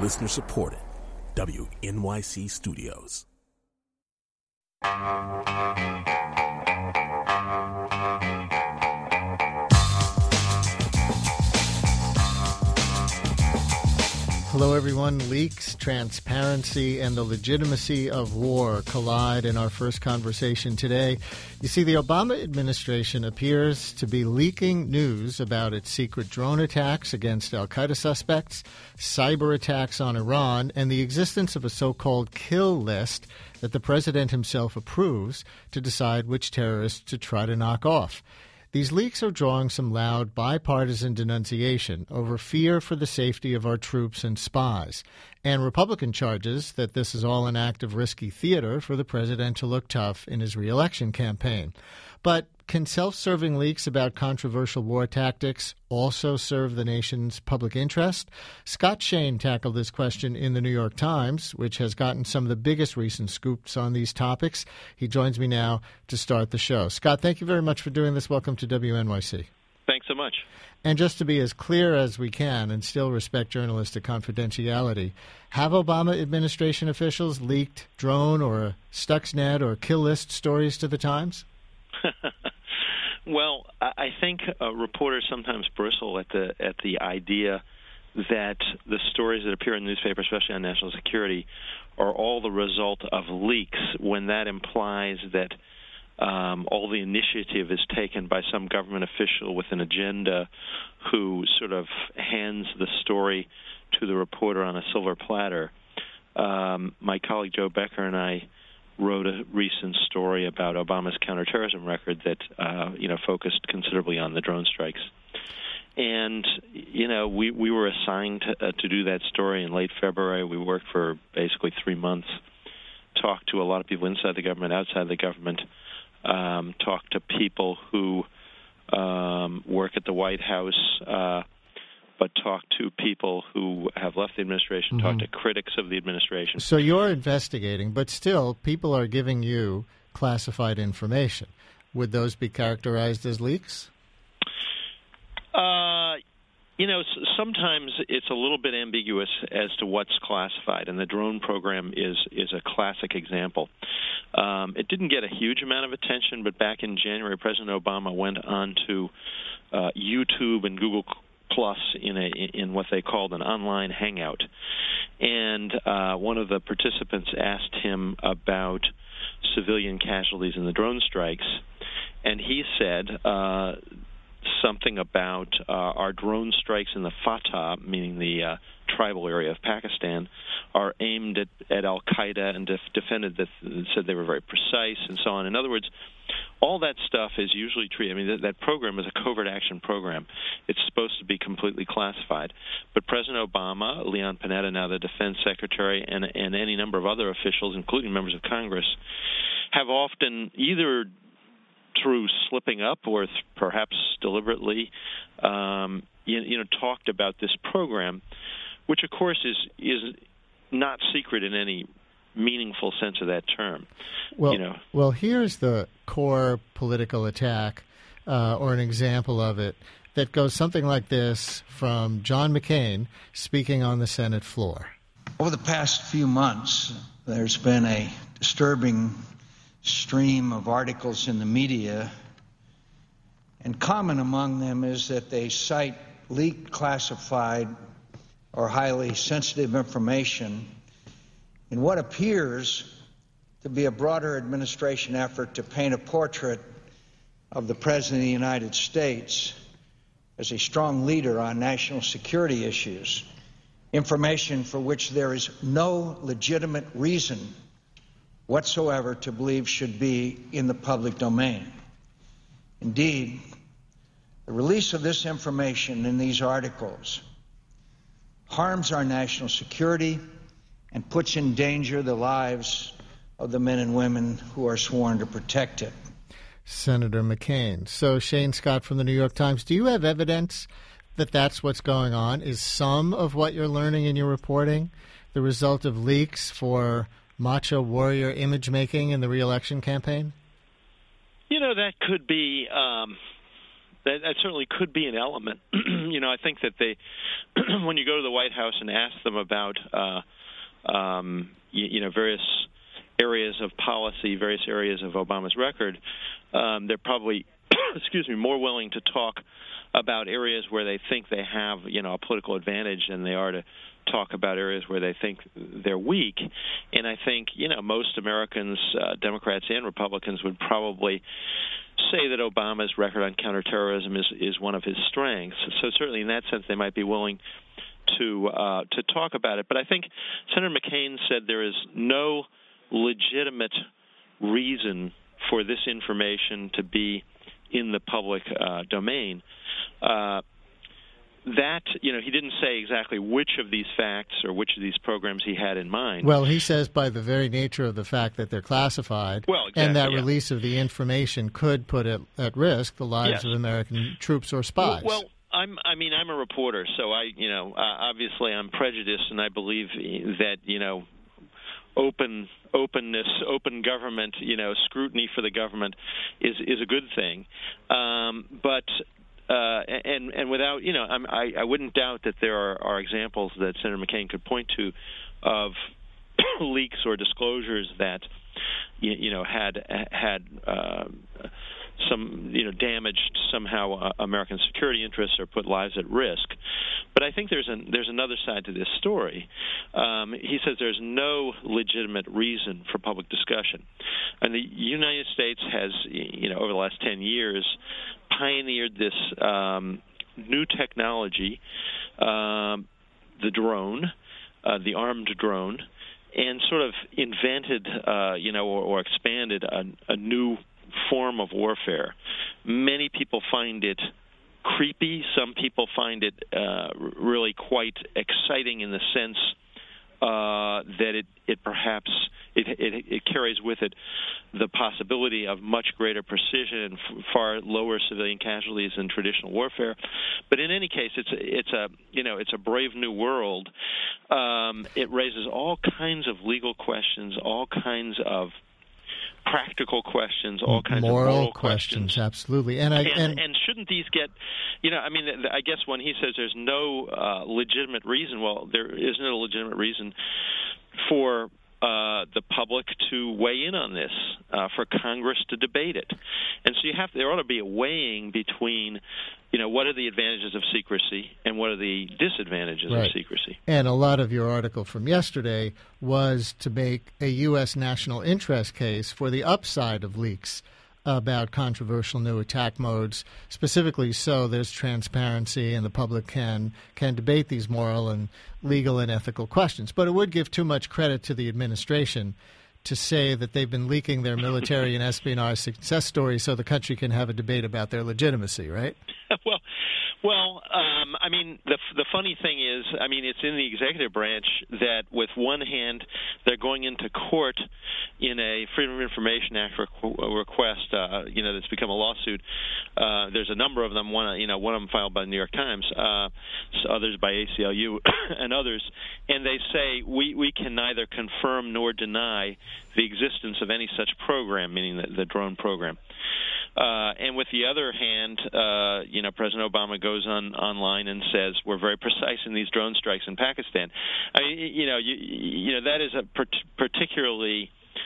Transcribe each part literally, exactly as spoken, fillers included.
Listener supported. W N Y C Studios. Hello, everyone. Leaks, transparency, and the legitimacy of war collide in our first conversation today. You see, the Obama administration appears to be leaking news about its secret drone attacks against al-Qaeda suspects, cyber attacks on Iran, and the existence of a so-called kill list that the president himself approves to decide which terrorists to try to knock off. These leaks are drawing some loud bipartisan denunciation over fear for the safety of our troops and spies, and Republican charges that this is all an act of risky theater for the president to look tough in his reelection campaign. But can self-serving leaks about controversial war tactics also serve the nation's public interest? Scott Shane tackled this question in the New York Times, which has gotten some of the biggest recent scoops on these topics. He joins me now to start the show. Scott, thank you very much for doing this. Welcome to W N Y C. Thanks so much. And just to be as clear as we can and still respect journalistic confidentiality, have Obama administration officials leaked drone or Stuxnet or kill list stories to the Times? Well, I think uh, reporters sometimes bristle at the at the idea that the stories that appear in the newspaper, especially on national security, are all the result of leaks, when that implies that um, all the initiative is taken by some government official with an agenda who sort of hands the story to the reporter on a silver platter. Um, my colleague Joe Becker and I wrote a recent story about Obama's counterterrorism record that, uh, you know, focused considerably on the drone strikes. And, you know, we, we were assigned to, uh, to do that story in late February. We worked for basically three months, talked to a lot of people inside the government, outside the government, um, talked to people who um, work at the White House, uh, but talk to people who have left the administration, mm-hmm. talk to critics of the administration. So you're investigating, but still people are giving you classified information. Would those be characterized as leaks? Uh, you know, sometimes it's a little bit ambiguous as to what's classified, and the drone program is, is a classic example. Um, it didn't get a huge amount of attention, but back in January, President Obama went on to uh, YouTube and Google Plus in a in what they called an online hangout, and uh, one of the participants asked him about civilian casualties in the drone strikes, and he said uh, something about uh, our drone strikes in the Fatah, meaning the uh, tribal area of Pakistan, are aimed at, at al-Qaeda, and def- defended that, said they were very precise and so on. In other words, all that stuff is usually treated. I mean, that, that program is a covert action program. It's supposed to be completely classified. But President Obama, Leon Panetta, now the defense secretary, and, and any number of other officials, including members of Congress, have often either through slipping up or th- perhaps deliberately, um, you, you know, talked about this program, which, of course, is is not secret in any meaningful sense of that term. Well, you know. well, here's the core political attack, uh, or an example of it, that goes something like this from John McCain speaking on the Senate floor. Over the past few months, there's been a disturbing stream of articles in the media, and common among them is that they cite leaked, classified, or highly sensitive information in what appears to be a broader administration effort to paint a portrait of the President of the United States as a strong leader on national security issues, information for which there is no legitimate reason whatsoever to believe should be in the public domain. Indeed, the release of this information in these articles harms our national security and puts in danger the lives of the men and women who are sworn to protect it. Senator McCain. So, Shane Scott from the New York Times, do you have evidence that that's what's going on? Is some of what you're learning in your reporting the result of leaks for macho warrior image making in the re-election campaign? You know, that could be um, that, that certainly could be an element. You know, I think that they, when you go to the White House and ask them about, uh, um, you, you know, various areas of policy, various areas of Obama's record, um, they're probably, excuse me, more willing to talk about areas where they think they have, you know, a political advantage than they are to talk about areas where they think they're weak. And I think, you know, most Americans, uh, Democrats and Republicans, would probably say that Obama's record on counterterrorism is, is one of his strengths. So certainly in that sense they might be willing to uh, to talk about it. But I think Senator McCain said there is no legitimate reason for this information to be in the public uh, domain. Uh, that, you know, he didn't say exactly which of these facts or which of these programs he had in mind. Well, he says by the very nature of the fact that they're classified, well, exactly, and that yeah. release of the information could put at, at risk the lives yes. of American troops or spies. Well, well I'm, I mean, I'm a reporter, so I, you know, uh, obviously I'm prejudiced, and I believe that, you know, open openness, open government, you know, scrutiny for the government is is a good thing. Um, but uh, and and without, you know, I'm, I I wouldn't doubt that there are, are examples that Senator McCain could point to of leaks or disclosures that you, you know had had. Uh, some, you know, damaged somehow uh, American security interests or put lives at risk. But I think there's an, there's another side to this story. Um, he says there's no legitimate reason for public discussion. And the United States has, you know, over the last ten years, pioneered this um, new technology, um, the drone, uh, the armed drone, and sort of invented, uh, you know, or, or expanded a, a new form of warfare. Many people find it creepy. Some people find it uh, really quite exciting in the sense uh, that it, it perhaps it, it, it carries with it the possibility of much greater precision and f- far lower civilian casualties than traditional warfare. But in any case, it's a, it's a you know it's a brave new world. Um, it raises all kinds of legal questions, all kinds of practical questions, all kinds moral of moral questions, questions. Absolutely. And, I, and, and and shouldn't these get, you know, I mean, I guess when he says there's no uh, legitimate reason, well, there isn't a legitimate reason for uh, the public to weigh in on this, uh, for Congress to debate it. And so you have there ought to be a weighing between, you know, what are the advantages of secrecy and what are the disadvantages right. of secrecy. And a lot of your article from yesterday was to make a U S national interest case for the upside of leaks about controversial new attack modes, specifically so there's transparency and the public can can debate these moral and legal and ethical questions. But it would give too much credit to the administration to say that they've been leaking their military and espionage success stories so the country can have a debate about their legitimacy, right? well, well, um, I mean, the the funny thing is, I mean, it's in the executive branch that with one hand they're going into court in a Freedom of Information Act requ- request, uh, you know, that's become a lawsuit. Uh, there's a number of them. One, you know, one of them filed by the New York Times, uh, others by A C L U, and others, and they say we we can neither confirm nor deny the existence of any such program, meaning the, the drone program. Uh, and with the other hand, uh, you know, President Obama goes on online and says we're very precise in these drone strikes in Pakistan. I mean, you know, you, you know that is a per- particularly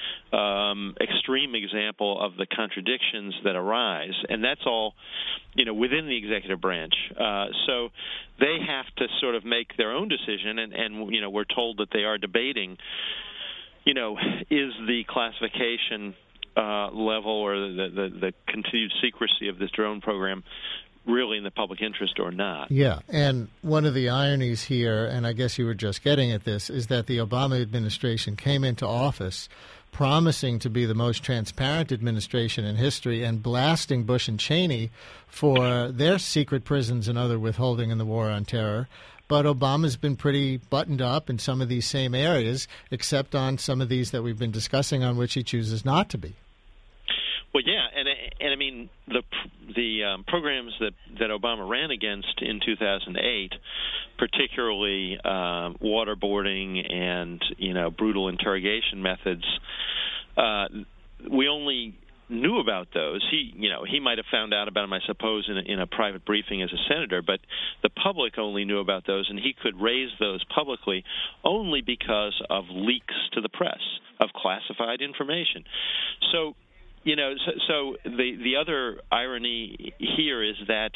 um, extreme example of the contradictions that arise, and that's all, you know, within the executive branch. Uh, so they have to sort of make their own decision, and, and you know, we're told that they are debating, you know, is the classification Uh, level or the, the, the continued secrecy of this drone program really in the public interest or not. Yeah, and one of the ironies here, and I guess you were just getting at this, is that the Obama administration came into office promising to be the most transparent administration in history and blasting Bush and Cheney for their secret prisons and other withholding in the war on terror. But Obama's been pretty buttoned up in some of these same areas, except on some of these that we've been discussing on which he chooses not to be. Well, yeah, and and I mean the the um, programs that, that Obama ran against in two thousand eight, particularly uh, waterboarding and you know brutal interrogation methods, uh, we only knew about those. He, you know, he might have found out about them, I suppose, in a, in a private briefing as a senator, but the public only knew about those, and he could raise those publicly only because of leaks to the press of classified information. So, you know, so, so the the other irony here is that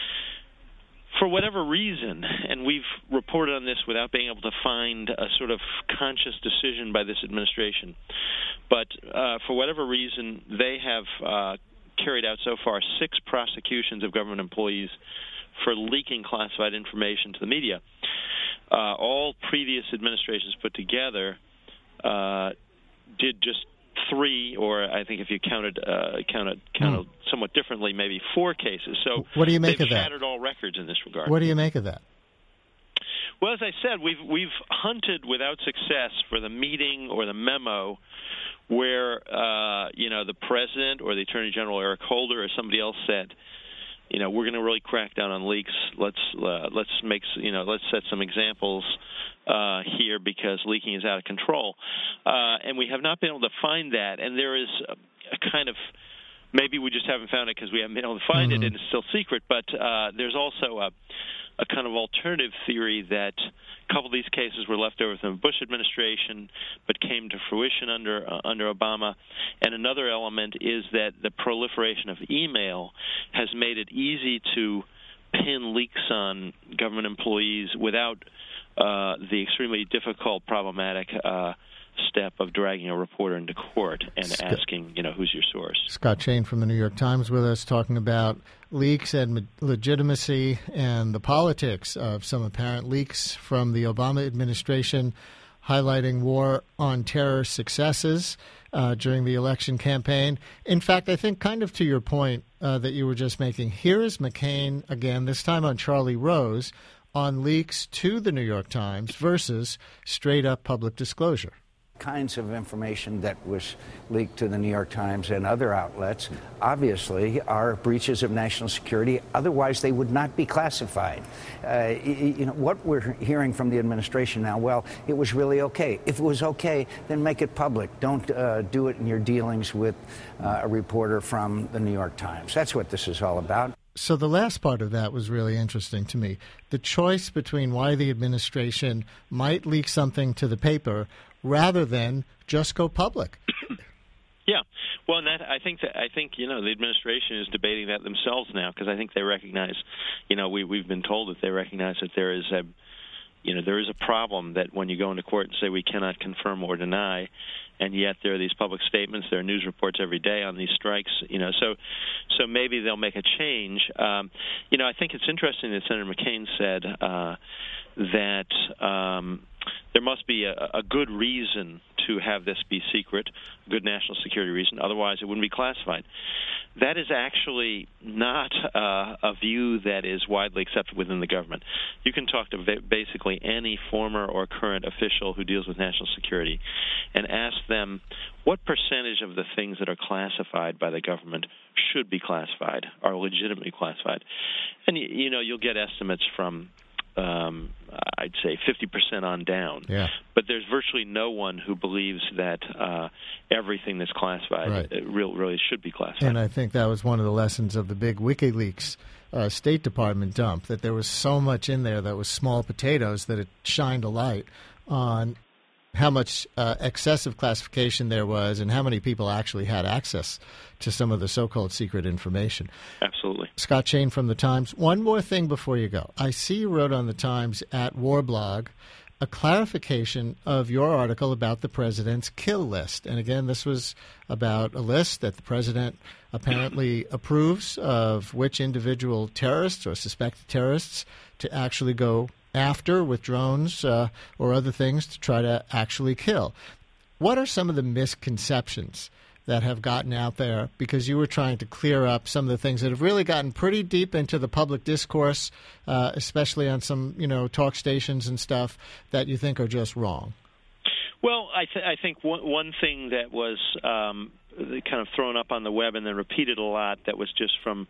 for whatever reason, and we've reported on this without being able to find a sort of conscious decision by this administration, but uh, for whatever reason, they have uh, carried out so far six prosecutions of government employees for leaking classified information to the media. Uh, all previous administrations put together uh, did just three, or I think if you counted uh, counted counted mm. somewhat differently, maybe four cases. So what do you make they've of that? shattered all records in this regard. What do you make of that? Well, as I said, we've we've hunted without success for the meeting or the memo where uh, you know the president or the Attorney General Eric Holder or somebody else said, you know, we're going to really crack down on leaks. Let's uh, let's make you know let's set some examples uh, here because leaking is out of control, uh, and we have not been able to find that. And there is a, a kind of maybe we just haven't found it because we haven't been able to find mm-hmm. it and it's still secret. But uh, there's also a, a kind of alternative theory that a couple of these cases were left over from the Bush administration but came to fruition under uh, under Obama. And another element is that the proliferation of email has made it easy to pin leaks on government employees without uh, the extremely difficult, problematic uh, step of dragging a reporter into court and Scott, asking, you know, who's your source. Scott Chain from the New York Times with us talking about leaks and legitimacy and the politics of some apparent leaks from the Obama administration, highlighting war on terror successes uh, during the election campaign. In fact, I think kind of to your point uh, that you were just making, here is McCain again, this time on Charlie Rose, on leaks to the New York Times versus straight-up public disclosure. Kinds of information that was leaked to the New York Times and other outlets obviously are breaches of national security. Otherwise, they would not be classified. Uh, you know, what we're hearing from the administration now, well, it was really okay. If it was okay, then make it public. Don't uh, do it in your dealings with uh, a reporter from the New York Times. That's what this is all about. So the last part of that was really interesting to me. The choice between why the administration might leak something to the paper rather than just go public. Yeah, well, and that I think that I think you know the administration is debating that themselves now because I think they recognize, you know, we we've been told that they recognize that there is a, you know, there is a problem that when you go into court and say we cannot confirm or deny, and yet there are these public statements, there are news reports every day on these strikes, you know, so so maybe they'll make a change. Um, you know, I think it's interesting that Senator McCain said uh, that. Um, There must be a, a good reason to have this be secret, a good national security reason. Otherwise, it wouldn't be classified. That is actually not uh, a view that is widely accepted within the government. You can talk to basically any former or current official who deals with national security and ask them what percentage of the things that are classified by the government should be classified, are legitimately classified. And, you know, you'll get estimates from Um, I'd say fifty percent on down. Yeah. But there's virtually no one who believes that uh, everything that's classified right. uh, real, really should be classified. And I think that was one of the lessons of the big WikiLeaks uh, State Department dump, that there was so much in there that was small potatoes that it shined a light on how much uh, excessive classification there was and how many people actually had access to some of the so-called secret information. Absolutely. Scott Chain from the Times. One more thing before you go. I see you wrote on the Times at Warblog a clarification of your article about the president's kill list. And again, this was about a list that the president apparently approves of which individual terrorists or suspected terrorists to actually go after with drones uh, or other things to try to actually kill. What are some of the misconceptions that have gotten out there, because you were trying to clear up some of the things that have really gotten pretty deep into the public discourse, uh, especially on some, you know, talk stations and stuff that you think are just wrong? Well, I, th- I think one, one thing that was um, kind of thrown up on the web and then repeated a lot that was just from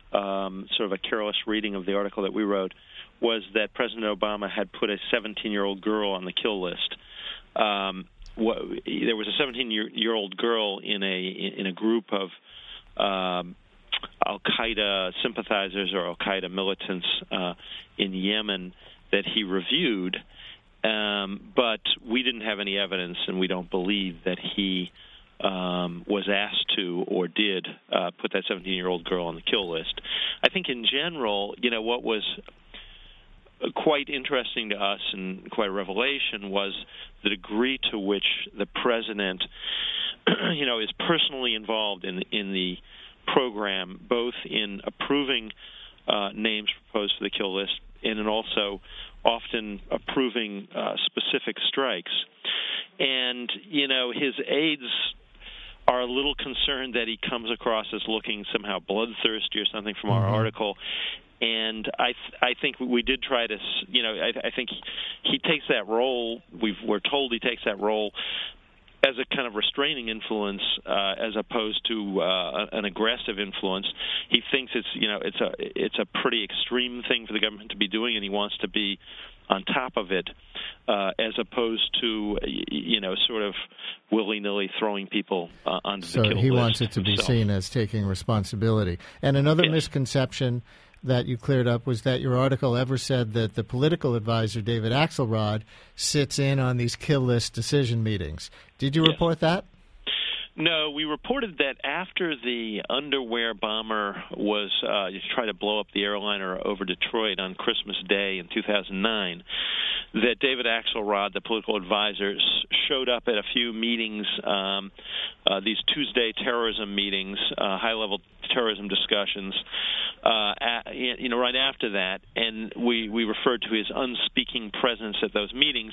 um, sort of a careless reading of the article that we wrote was that President Obama had put a seventeen-year-old girl on the kill list. Um, what, there was a seventeen-year-old girl in a in a group of um, Al-Qaeda sympathizers or Al-Qaeda militants uh, in Yemen that he reviewed, um, but we didn't have any evidence, and we don't believe that he um, was asked to or did uh, put that seventeen-year-old girl on the kill list. I think in general, you know, what was quite interesting to us and quite a revelation was the degree to which the president, you know, is personally involved in in the program, both in approving uh, names proposed for the kill list and in also often approving uh, specific strikes. And, you know, his aides are a little concerned that he comes across as looking somehow bloodthirsty or something from our mm-hmm. article. And I th- I think we did try to, you know, I, I think he, he takes that role, we've, we're told he takes that role as a kind of restraining influence uh, as opposed to uh, an aggressive influence. He thinks it's, you know, it's a it's a pretty extreme thing for the government to be doing, and he wants to be on top of it uh, as opposed to, you know, sort of willy-nilly throwing people uh, onto so the kill he list wants it to himself. be seen as taking responsibility. And another yes. misconception that you cleared up was that your article ever said that the political advisor, David Axelrod, sits in on these kill list decision meetings. Did you yes. report that? No, we reported that after the underwear bomber was uh, trying to blow up the airliner over Detroit on Christmas Day in two thousand nine, that David Axelrod, the political advisor, showed up at a few meetings, um, uh, these Tuesday terrorism meetings, uh, high-level terrorism discussions, uh, at, you know, right after that, and we, we referred to his unspeaking presence at those meetings.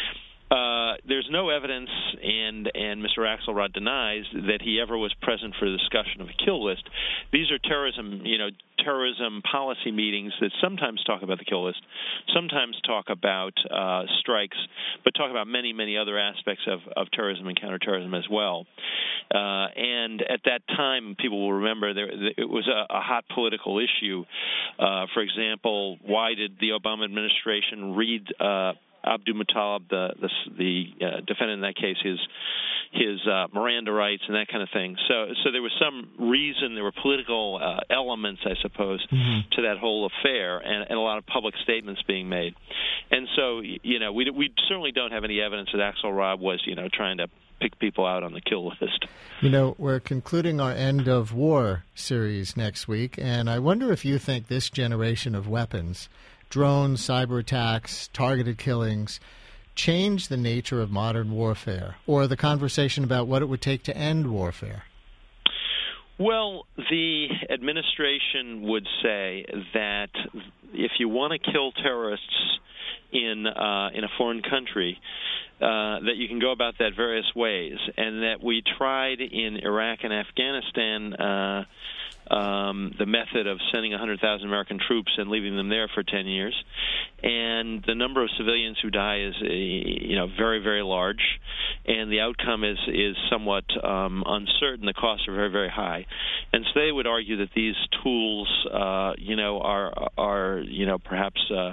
Uh, there's no evidence, and and Mister Axelrod denies that he ever was present for the discussion of a kill list. These are terrorism, you know, terrorism policy meetings that sometimes talk about the kill list, sometimes talk about uh, strikes, but talk about many, many other aspects of, of terrorism and counterterrorism as well. Uh, and at that time, people will remember there it was a, a hot political issue. Uh, for example, why did the Obama administration read uh, Abdul Muttalib, the the, the uh, defendant in that case, his his uh, Miranda rights and that kind of thing. So, so there was some reason. There were political uh, elements, I suppose, mm-hmm. to that whole affair, and, and a lot of public statements being made. And so, you know, we we certainly don't have any evidence that Axelrod was, you know, trying to pick people out on the kill list. You know, we're concluding our End of War series next week, and I wonder if you think this generation of weapons, drones, cyber attacks, targeted killings, change the nature of modern warfare, or the conversation about what it would take to end warfare? Well, the administration would say that if you want to kill terrorists in uh, in a foreign country, uh, that you can go about that various ways, and that we tried in Iraq and Afghanistan uh, um, the method of sending one hundred thousand American troops and leaving them there for ten years, and the number of civilians who die is, you know, very, very large, and the outcome is is somewhat um, uncertain. The costs are very, very high, and so they would argue that these tools, uh, you know, are are you know perhaps uh,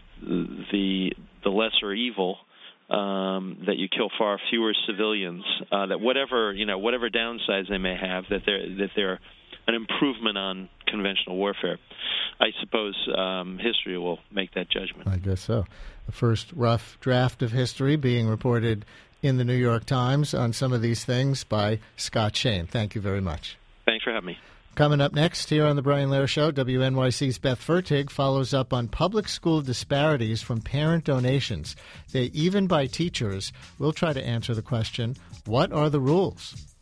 the the lesser evil. Um, that you kill far fewer civilians. Uh, that whatever you know, whatever downsides they may have, that they're that they're an improvement on conventional warfare. I suppose um, history will make that judgment. I guess so. The first rough draft of history being reported in the New York Times on some of these things by Scott Shane. Thank you very much. Thanks for having me. Coming up next here on The Brian Lehrer Show, W N Y C's Beth Fertig follows up on public school disparities from parent donations. They even by teachers. We'll try to answer the question, what are the rules?